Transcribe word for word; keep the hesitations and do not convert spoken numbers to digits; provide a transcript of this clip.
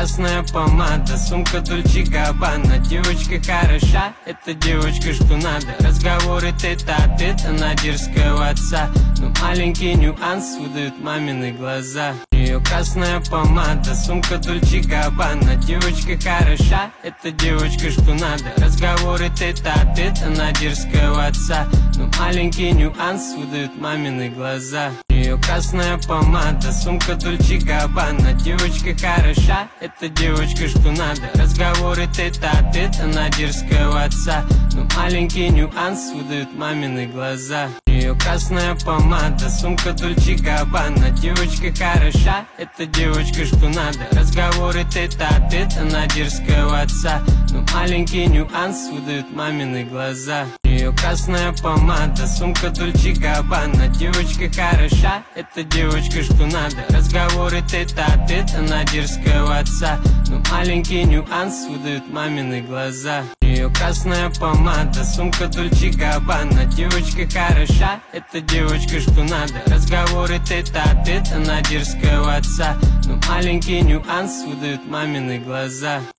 красная помада, сумка Дольче Габбана. Девочка хороша, это девочка что надо. Разговоры тет-а-тет, она дерзкая у отца, но маленький нюанс выдают мамины глаза. У нее красная помада, сумка Дольче Габбана. Девочка хороша, это девочка что надо. Разговоры тет-а-тет, она дерзкая у отца, но маленький нюанс выдают мамины глаза. У нее красная помада, сумка Дольче Габбана. Девочка хороша, это девочка что надо. Разговоры тет-а-тет, она дерзкая у отца, но маленький нюанс выдают мамины глаза. У нее красная помада, сумка Дольче Габбана. Девочка хороша, это девочка что надо. Разговоры тет-а-тет, она дерзкая у отца, но маленький нюанс выдают мамины глаза. У нее красная помада, сумка Дольче Габбана. Девочка хороша, это девочка что надо. Разговоры тет-а-тет, она дерзкая у отца, но маленький нюанс выдают мамины глаза. У нее красная помада, сумка Дольче Габбана. Девочка хороша, это девочка что надо. Разговоры тет-а-тет, она дерзкая у отца, но маленький нюанс выдают мамины глаза.